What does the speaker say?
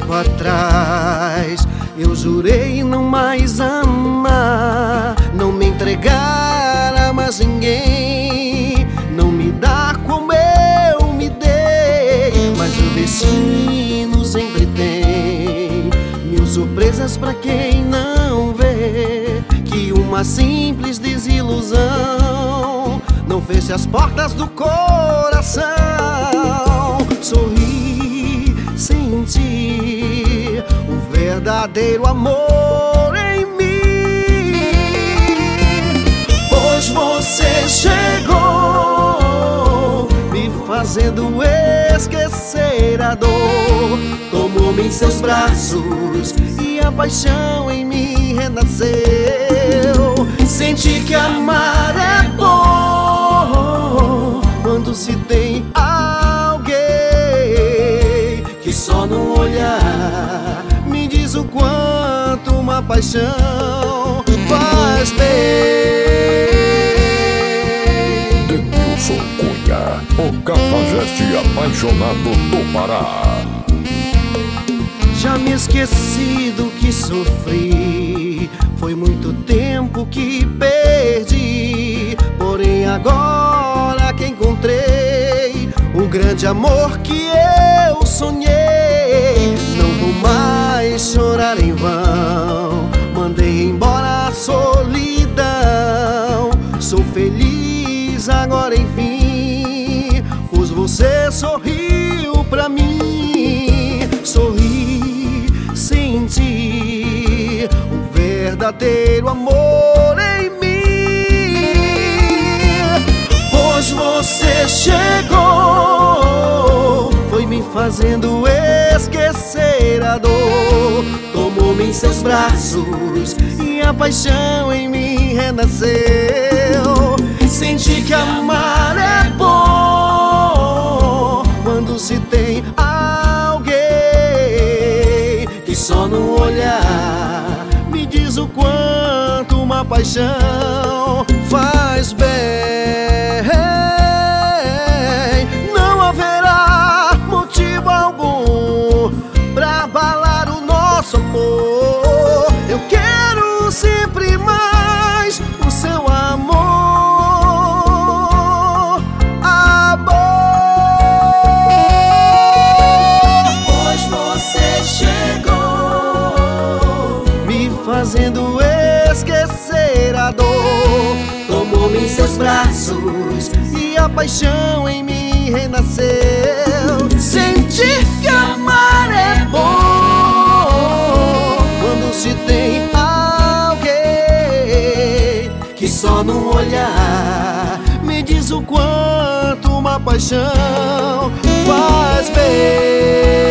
tempo atrás eu jurei não mais amar, não me entregar a mais ninguém, não me dar como eu me dei. Mas o destino sempre tem mil surpresas pra quem não vê, que uma simples desilusão não feche as portas do coração. Sorri, senti o verdadeiro amor em mim, pois você chegou me fazendo esquecer a dor. Tomou-me em seus braços e a paixão em mim renasceu. Senti que amar é bom quando se tem alguém que só no olhar me diz o quanto uma paixão faz bem. Denilson Cunha, o cafajeste apaixonado do Pará. Já me esqueci do que sofri, foi muito tempo que perdi, porém agora que encontrei o grande amor que eu sonhei, não vou mais chorar em vão, mandei embora a solidão. Sou feliz agora enfim, pois você sorriu pra mim. Sorri, senti o verdadeiro amor em mim, pois você chegou, foi me fazendo esquecer a dor. Tomou-me em seus braços e a paixão em mim renasceu. Senti que amar é bom quando se tem alguém que só no olhar me diz o quanto uma paixão faz bem. Não haverá motivo algum pra abalar o nosso amor. Eu quero sempre mais o seu amor, amor. Pois você chegou me fazendo esquecer a dor. Tomou-me em seus braços e a paixão em mim renasceu. Senti que amar é bom quando se tem alguém que só no olhar me diz o quanto uma paixão faz bem.